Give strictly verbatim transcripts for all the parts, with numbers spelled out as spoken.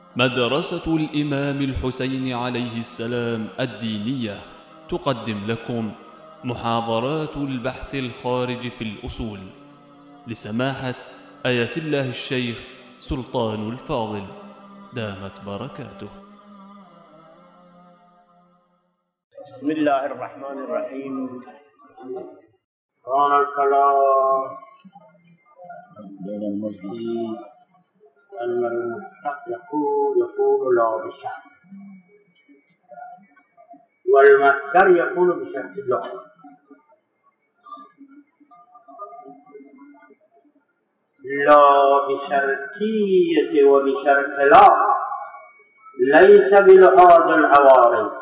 مدرسة الإمام الحسين عليه السلام الدينية تقدم لكم محاضرات البحث الخارج في الأصول لسماحة آية الله الشيخ سلطان الفاضل دامت بركاته. بسم الله الرحمن الرحيم. كان الكلام بين المزيد أن المفتق يكون يكون لا بشرط، والمصدر يكون بشرط لا. لا بشرطية وبشرط لا ليس بلحاظ العوارض،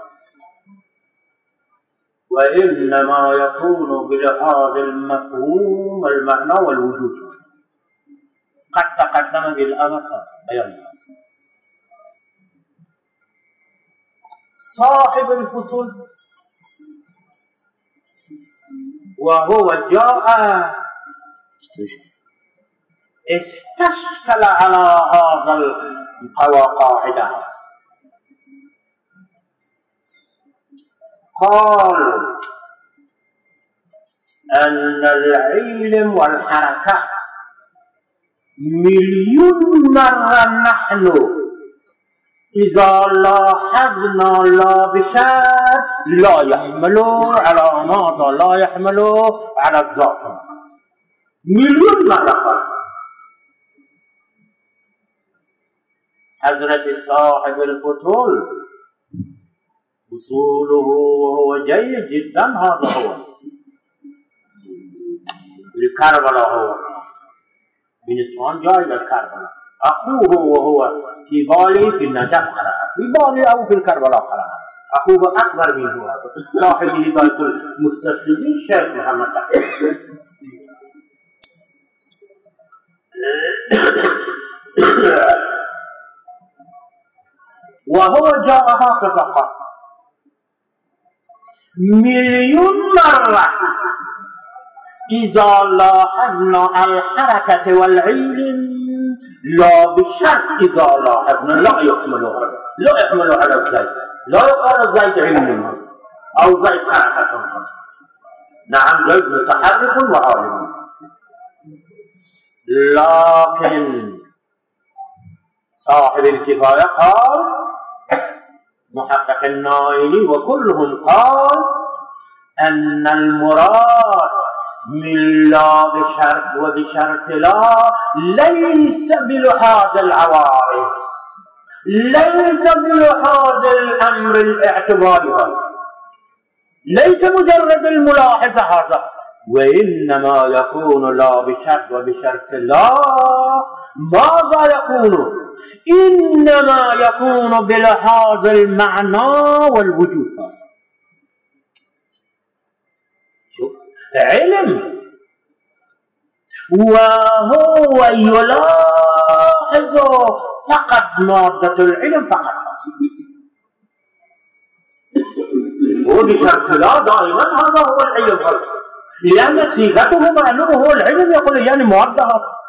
وإنما يكون بلحاظ المفهوم والمعنى والوجود. قد تقدم بالأمر بيان. صاحب الفصول وهو جاء استشكل على هذا القواعد، قال أن العلم والحركة مليون مرة نحن إذا لاحظنا لا بشرط لا يحمل على ماذا؟ لا يحمل على الذات. مليون مرة قال حضرة صاحب الفصول فصوله وهو جيد جدا. هذا هو الكربلاء، هو من اسمان جاي الكربلاء. أخوه وهو في بالي في النجف قرأ، في بالي أو في الكربلاء قرأ. أخوه أكبر منه صاحبه بيت المستشرقين الشيخ محمد تقي. وهو جاء هكذا قال مليون مرة إذا لاحظنا الحركة والعلم لا بشرط، إذا لاحظنا لا يحمل هذا، لا يحمل على الزيت، لا يقال زيت علم أو زيت حركة. نعم زيت متحرك وعالم، لكن صاحب الكفاية قال محقق النائلي وكلهم قال أن المراد من لا بشرط وبشرط لا ليس بلحاظ العوارض، ليس بلحاظ الأمر الاعتباري، هذا ليس مجرد الملاحظة هذا، وإنما يكون لا بشرط وبشرط لا. ماذا يكون؟ إنما يكون بلحاظ المعنى والوجود. شوف علم وهو يلاحظ فقط مادة العلم فقط، وبشرط لا دائما هذا هو العلم، لأن صيغته معلومه هو العلم. يقول يعني مادة هذا.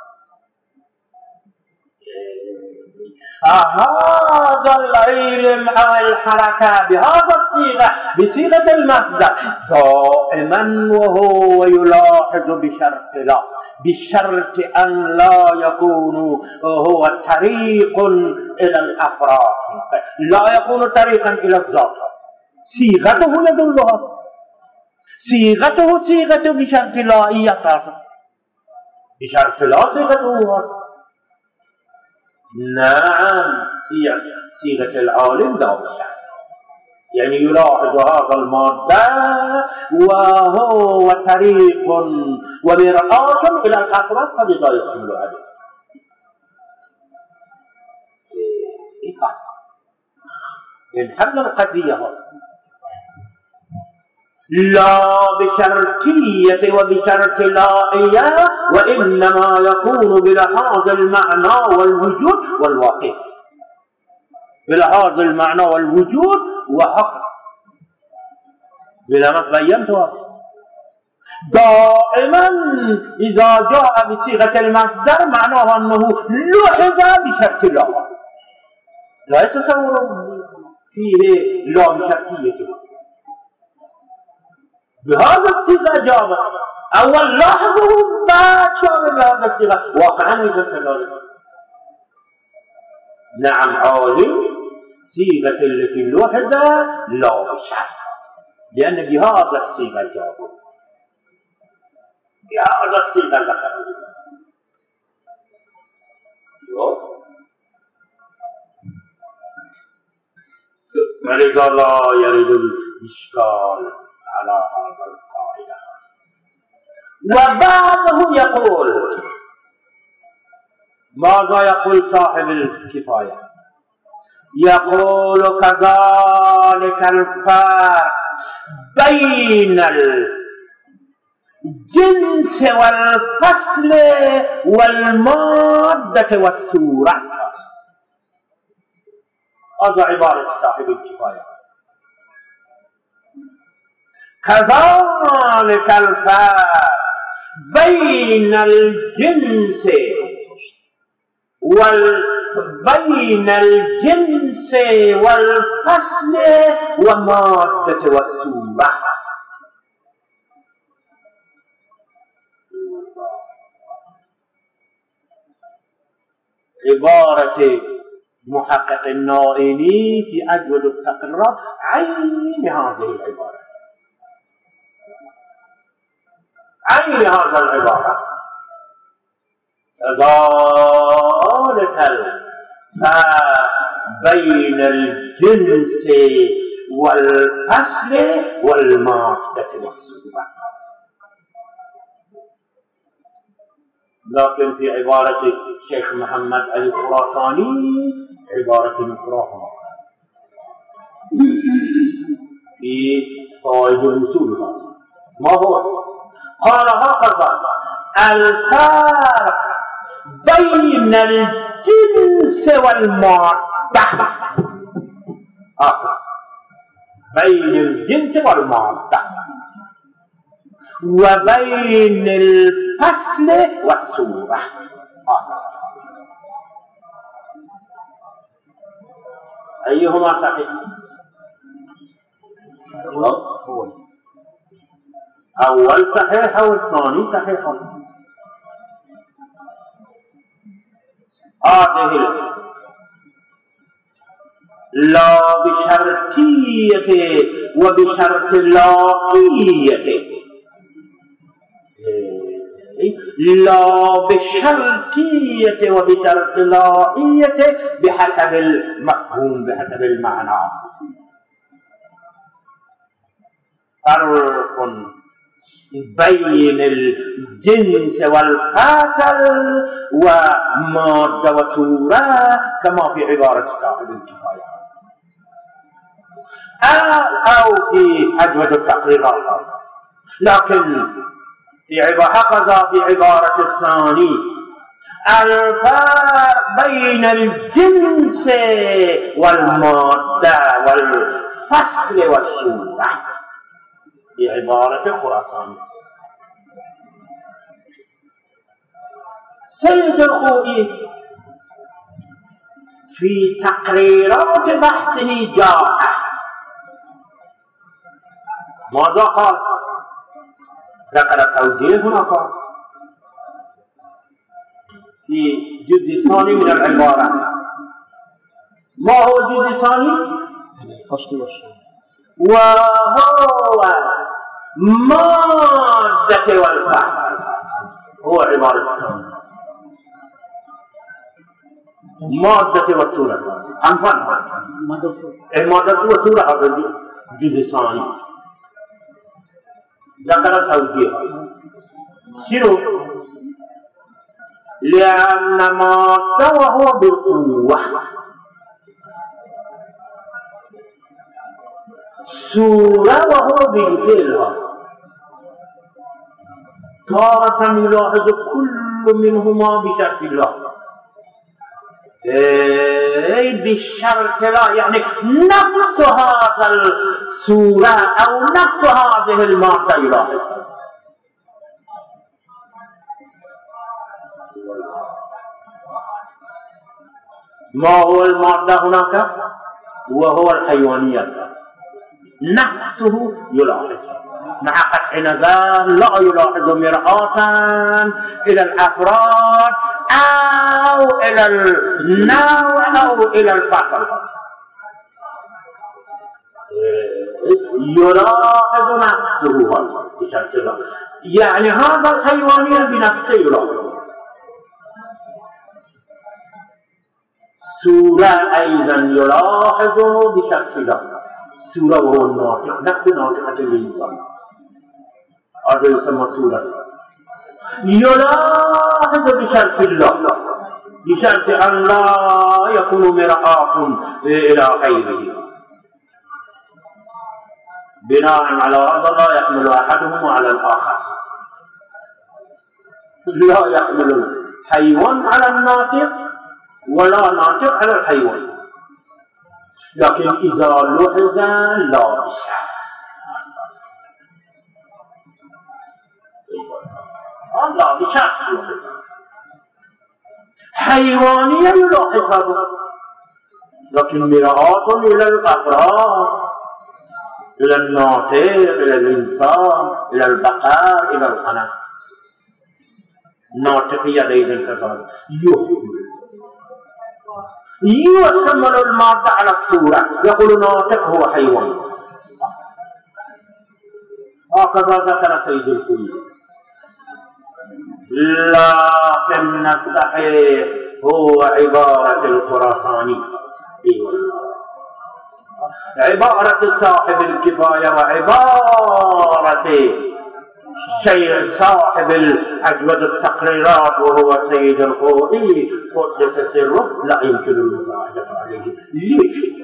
هذا العلم أو الحركة بهذا الصيغة بصيغة المصدر دائما وهو يلاحظ بشرط لا، بشرط أن لا يكون هو طريق إلى الأفراد، لا يكون طريقا إلى الذات. صيغته يدل هذا، صيغته صيغة بشرط لا إيقاظ، بشرط لا صيغته هذا. نعم صيغة العالم لا بشرط، يعني يلاحظ هذا المادة وهو طريق ومرآة إلى الأفراد، فلذا يحمل عليه. إيقاظ انحل القضية هذا. لا بشرطية وبشرط لائية، وإنما يكون بلحاظ المعنى والوجود والواقع، بلحاظ المعنى والوجود وحق. بلا ما بينت هذا دائما إذا جاء بصيغة المصدر معناه أنه لحظ بشرط الله، لا يتصور فيه لا بشرطيته بهذا الصيغة جاب أول لاحظه بعد شاب بهذا الصيغة واقعا ليس كذلك. نعم عالم صيغة التي لوحظ لا بشرط لأن بهذا الصيغة جابه بهذا الصيغة ذكره. ولذا لا يرد الإشكال على هذا القاعدة. وبعضه يقول ماذا يقول صاحب الكفاية؟ يقول كذلك الفرق بين الجنس والفصل والمادة والصورة. هذا عبارة صاحب الكفاية. كذلك الفرق بين الجنس وال بين الجنس والفصل ومادة والصورة. عبارة محقق النائلي في أجود التقريرات عين هذه العبارة، عين هذا العبارة. كذلك الفرق بين الجنس والفصل والمادة والصورة. لكن في عبارة الشيخ محمد علي الخراساني عبارة أخرى في قواعد الوصول. ما هو؟ قال هكذا الفرق بين الجنس والمادة، بين الجنس والمادة وبين الفصل والصورة. أيهما صحيح؟ أول صحيح أو الثاني صحيح؟ هذه لا بشرطية وبشرط لاقية، لا بشرطية وبشرط لاقية بحسب المفهوم بحسب المعنى. فرق بين الجنس والفصل ومادة وصورة كما في عبارة صاحب الكفاية أو في أجود التقريرات. لكن في عبارة هكذا في عبارة الثاني الفرق بين الجنس والمادة والفصل والصورة في عبارة خراسان. سيد الخوئي في تقريرات بحثه جاء ماذا قال؟ ذكر توجيه هنا قال في جزء ثاني من العبارة. ما هو الجزء الثاني؟ الفصل والصورة، وهو مادة والفصل. هو عبارة الثانية مادة والصورة. أنفر مادة والصورة هذا الجزء الثاني ذكر توجيه. شنو؟ لأن مادة وهو بالقوة، صورة وهو بالفعل. تارة يلاحظ كل منهما بشرط الله، أي بالشرط لا يعني نفس هذا الصورة أو نفس هذه المادة يلاحظ. ما هو المادة هناك؟ وهو الحيوانيات نفسه يلاحظ مع قطع نظر لا يلاحظ مرآة إلى الأفراد أو إلى النوع أو إلى الفصل، يلاحظ نفسه بشكل، يعني هذا الحيوانية بنفسه يلاحظ. سورة أيضا يلاحظ بشكل، سورة وهو الناطق، نفس ناطقة الإنسان، هذا يسمى سورة. يلاحظ بشرط الله، بشرط أن لا يكون مرآة إلى غيره. بناء على هذا لا يحمل أحدهم على الآخر، لا يحمل الحيوان على الناطق ولا ناطق على الحيوان، لكن إذا لحظ لا بشر، لا بشر لحظ حيوانية يلاحظ هذا، لكن مرآة إلى الأفراد، إلى الناطق، إلى الإنسان، إلى البقر، إلى الغنم. ناطقية ليس كذلك، يحمل يحمل المادة على الصورة، يقول ناطق هو حيوان، هكذا ذكر سيد الخوي. لكن الصحيح هو عبارة الخراساني، عبارة صاحب الكفاية وعبارة شيء صاحب أجود التقريرات وهو سيد الخوئي قدس سره، لا يمكن المساعدة عليه. ليش؟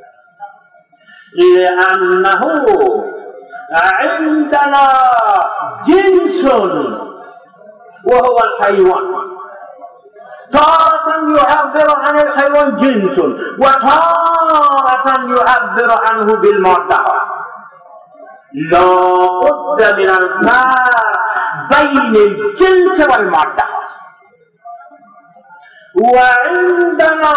لأنه عندنا جنس وهو الحيوان، تارة يعبر عن الحيوان جنس وتارة يعبر عنه بالمادة. لا بد من الفرق بين الجنس والمادة. وعندنا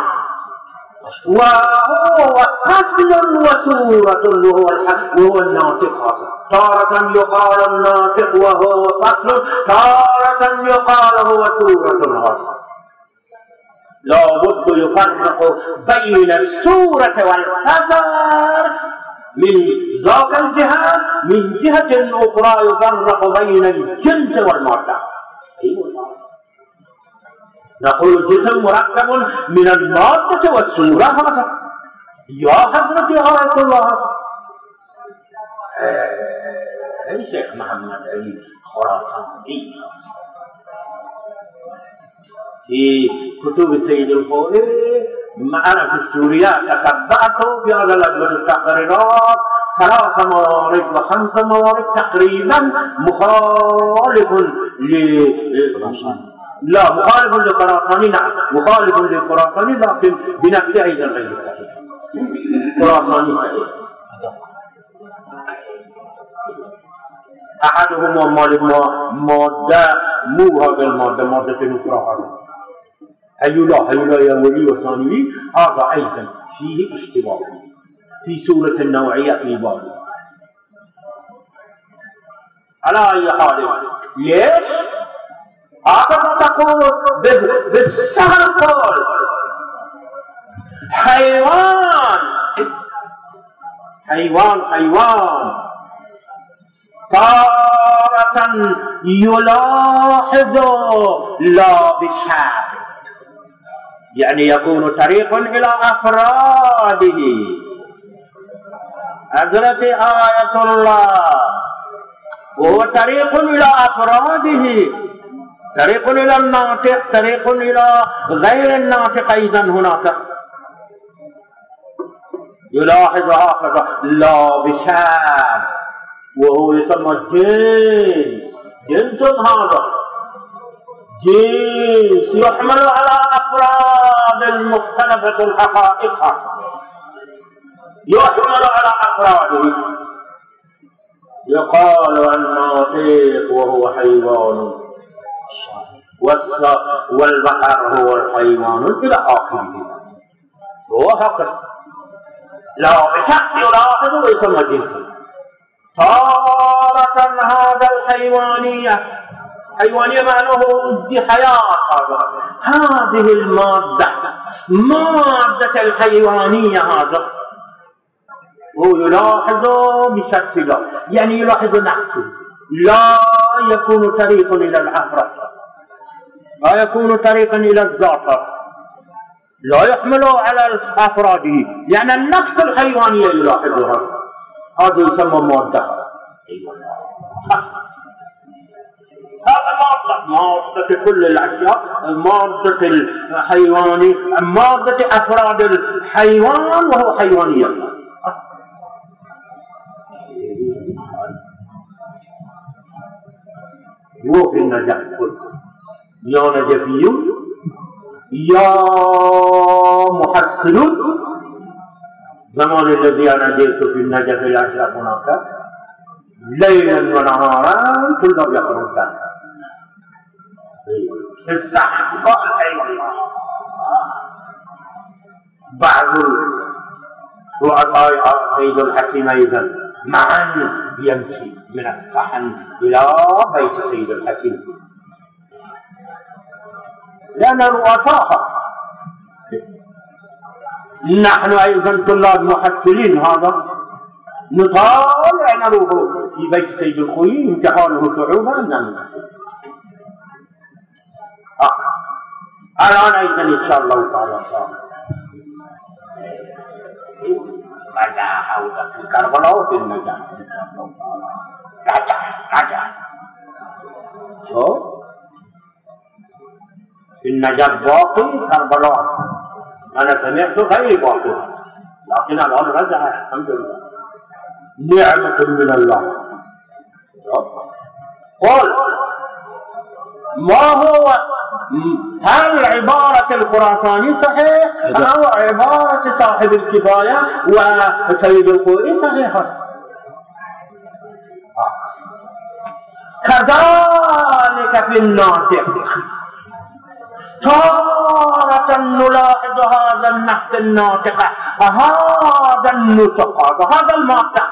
وهو فصل وصورة وهو الناطق، تارة يقال الناطق وهو فصل، تارة يقال هو صورة. لا بد يفرق بين الصورة والفصل من ذاك الجهة، من جهة أخرى يفرق بين الجنس والمادة. نقول الجسم مركب من المادة والصورة، هذا يا حضرة آية الله. أي شيخ محمد علي خراساني في كتب سيد الخوئي أنا في سوريا تتبعت بهذا الأجود التقريرات ثلاث موارد وخمس موارد تقريبا مخالف ل لا مخالف للخراساني، نعم مخالف للخراساني، لكن بنفسه أيضا غير صحيح. خراساني صحيح. أحدهما مادة مو هذا المادة، مادة أخرى هذا هيولا هيولا يا ولي وثانوي، هذا أيضا فيه اشتباه في سورة النوعية في بابه. على أي حال ليش؟ هكذا تقول بالسهل قول حيوان حيوان حيوان تارة يلاحظ لا بشر، يعني يكون طريق إلى أفراده. حضرت آية الله وهو طريق إلى أفراده، طريق إلى الناطق، طريق إلى غير الناطق أيضا هناك. يلاحظ هكذا لا بشر، وهو يسمى جنس، جنس هذا جنس يحمل على أفراد المختلفة الحقائق، يحمل على أفراده. يقال الناطق وهو حيوان والبقر هو الحيوان إلى آخره. هو هكذا لا بشك يلاحظ ويسمى جنسا. تارة هذا الحيوانية، حيوانية معناه الزي حياة، هذه المادة مادة الحيوانية هذا هو يلاحظ بشكل لا، يعني يلاحظ نفسه، لا يكون طريقا إلى العفرة، لا يكون طريقا إلى الذات، لا يحمل على الأفراد، يعني النفس الحيوانية يلاحظها، هذا يسمى مادة. هذا مادة، مادة كل الأشياء، مادة الحيواني، مادة أفراد الحيوان وهو حيوانية. هو في النجاة يا نجفي يا محسن. زمان الذي أنا جئت في النجف الأشرف هناك ليلا ونهارا كلهم يقرون كان السحر قال أيوة. بعض رؤساء سيد الحكيم أيضا معا يمشي من الصحن إلى بيت سيد الحكيم، لأن رؤساء نحن أيضا طلاب محصلين، هذا نطالع نروح في بيت سيد الخوي امتحانه صعوبة نعم. آه. الآن أيضا إن شاء الله تعالى صار رجع حوزة في كربلاء وفي النجاة رجع رجع شو في النجاة باقي كربلاء أنا سمعت غير باقي، لكن الآن رجع الحمد لله نعمة من الله. قل ما هو، هل عبارة الخراساني صحيح أو عبارة صاحب الكفاية وسيد الخوئي صحيحة؟ كذلك في الناطق تارة نلاحظ هذا النفس الناطق، هذا النطق، هذا المادة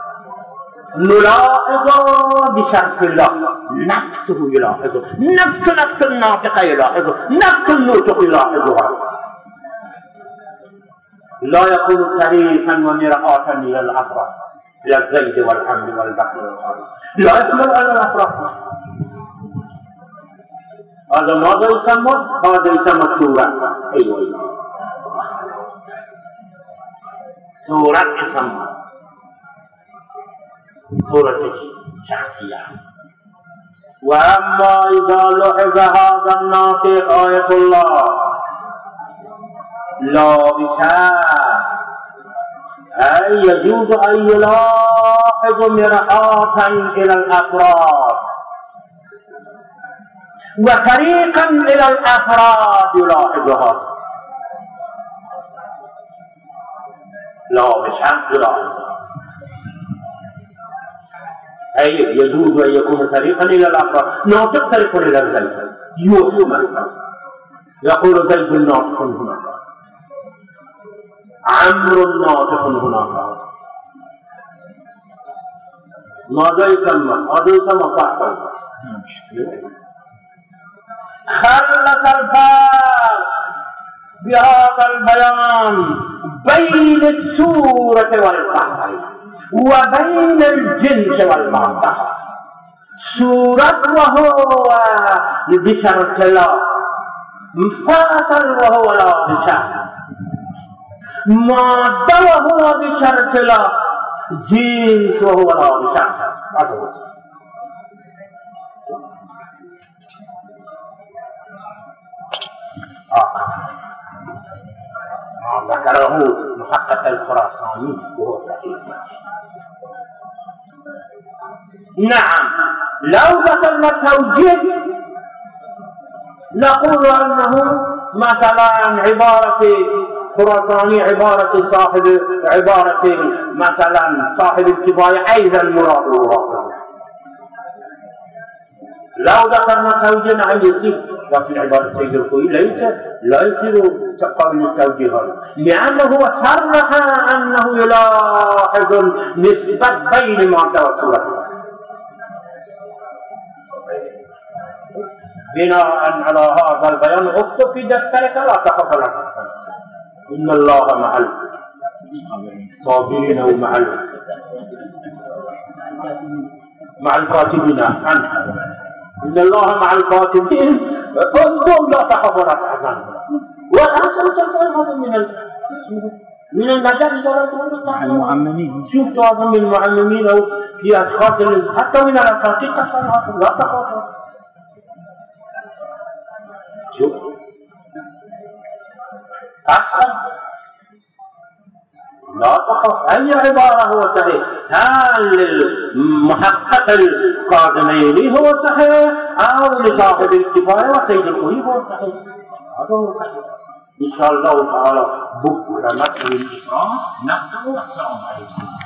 نلاحظ بشرط الله، نفسه يلاحظه، نفس نفس الناطق يلاحظه، نفس النطق يلاحظها، لا يكون طريقا ومرآة إلى الأفراد، إلى الزيد والحمد والبحر، لا يحمل على الأفراد. هذا ماذا يسمى؟ هذا يسمى سورة. أيوة سورة يسمى سورة شخصية. وأما إذا لحظ هذا الناطق آية الله لا بشاء، أي يجوز أن يلاحظ مرآة إلى الأفراد وطريقا إلى الأفراد يلاحظها، لا بشأن يلاحظها، أي يجوز أن يكون طريقا إلى الأفراد، ناطق طريقا إلى الزيد، يوحي يقول زيد ناطق هناك، عمرو ناطق هناك، ماذا يسمى؟ هذا يسمى فحصا. خلص الفارق بهذا البيان بين السورة والبحث وبين الجنس والمادة. سورة وهو بشرط لا، فاصل وهو لا بشرط، مادة وهو بشرط لا، جنس وهو لا بشرط. ذكره محقق الخراساني وهو صحيح. نعم لو ذكرنا التوجيه نقول أنه مثلا عبارة خراساني عبارة صاحب عبارة مثلا صاحب الكفاية أيضا مراده. لو ذكرنا توجيه عن يسير لكن عبارة سيد الخوئي ليس لا يصير قابل للتوجيه، لأنه صرح أنه يلاحظ النسبة بين مادة وصورة. بناء على هذا البيان اكتب في دفترك لا تخف ولا تحزن، إن الله مع الصابرين ومع مع الكاتبين. أحسن، إن الله مع الكاتبين، انتم لا تخف ولا تحزن. والأصل تصرف من من المجال المعممين. شوف هذا من المعممين أو في أشخاص حتى من الأساتذة تصرف لا تخف. شوف أصلا لا تخف، أي عبارة هو صحيح، هل المحقق القادمين هو صحيح أو لصاحب الكفاية وسيد الخوئي هو صحيح؟ هذا هو صحيح. إن شاء الله تعالى بكرة نحن نبدأ. والسلام عليكم.